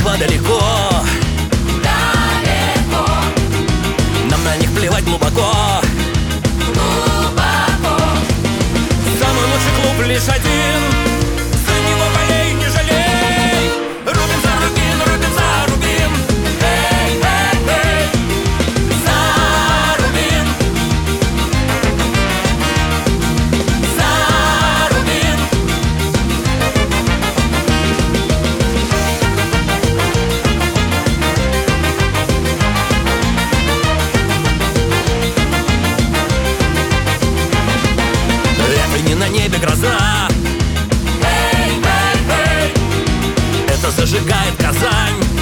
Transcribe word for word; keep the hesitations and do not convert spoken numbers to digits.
Москва далеко, далеко, нам на них плевать глубоко. глубоко. Самый лучший клуб лишь один, за него болей, не жалей. Рубим за Рубин, рубим за Рубин. Эй, эй, эй, За Рубин, за Рубин. это не на небе гроза, Эй, эй, эй, это зажигает Казань.